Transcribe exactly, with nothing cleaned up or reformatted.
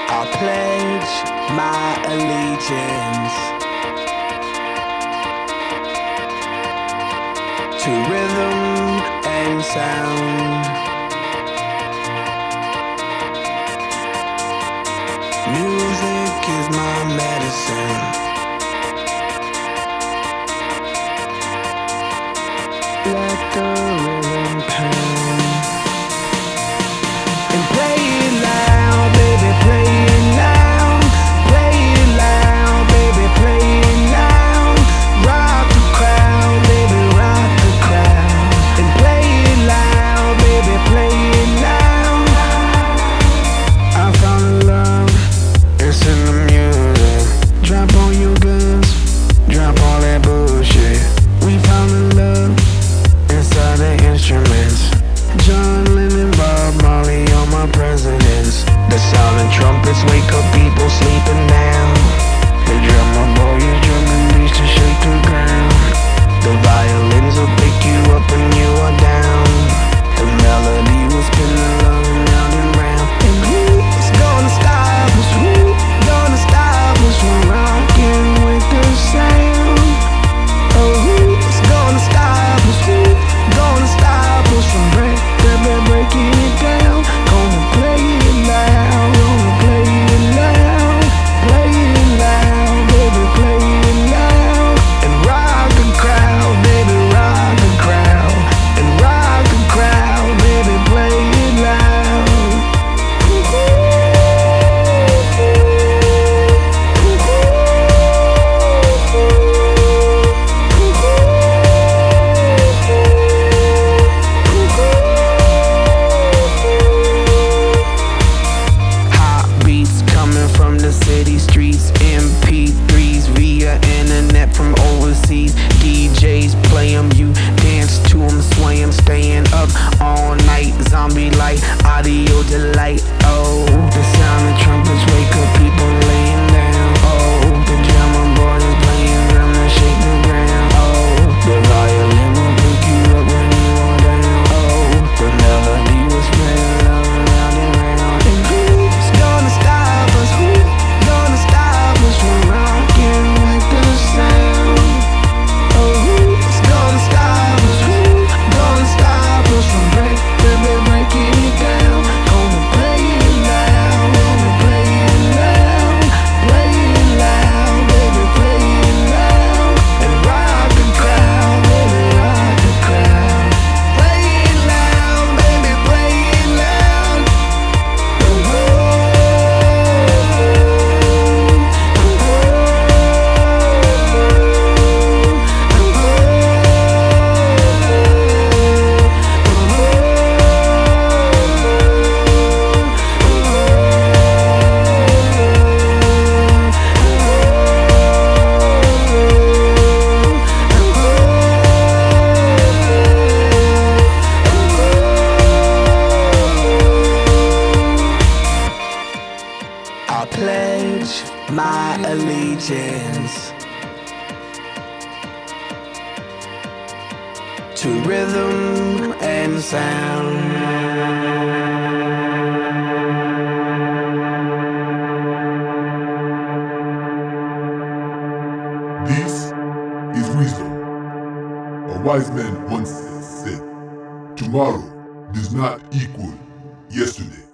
I pledge my allegiance to rhythm and sound. Music is my medicine. Let the rhythm pound and play it loud, baby, play it loud. Play it loud, baby, play it loud. Rock the crowd, baby, rock the crowd. And play it loud, baby, play it loud. I found love, it's in the music. Drop all your guns, drop all that bullshit. We found the love inside the instruments. John Lennon, Bob Marley, all my presidents. The silent trumpets wake up people sleeping now. The drummer boy is drumming beats to shake the ground. The violins will pick you up when you are down. The melody will spin along round and round. And who's gonna stop us? Who's gonna stop us from rocking with the sound? Oh, who's gonna stop us? Who's gonna stop us from break, break, breaking it down? Gonna play it loud, gonna play it loud, play it loud, baby, play it loud. And rock the crowd, baby, rock the crowd. And rock the crowd, baby, play it loud. Hot beats coming from the city streets, M P threes via internet from overseas. D Js play 'em, you dance to 'em, sway 'em, staying up all night. Zombie light, audio delight. Oh, the sound of trumpets wake up people laying down. Oh, the drummer boy is playing drum to shake the ground. Oh, the violin will pick you up when you are down. Oh, the melody will spread around and round. And who's gonna stop us? Who's gonna stop us from rocking with the sound? Oh, who's gonna stop us? Who's gonna stop us from break, break, breaking it down? Gonna play it loud, gonna play it loud, play it loud, baby, play it loud. And rock the crowd, baby, rock the crowd. Play it loud, baby, play it loud. Oh, oh, I pledge my allegiance to rhythm and sound. This is wisdom. A wise man once said, tomorrow does not equal yesterday.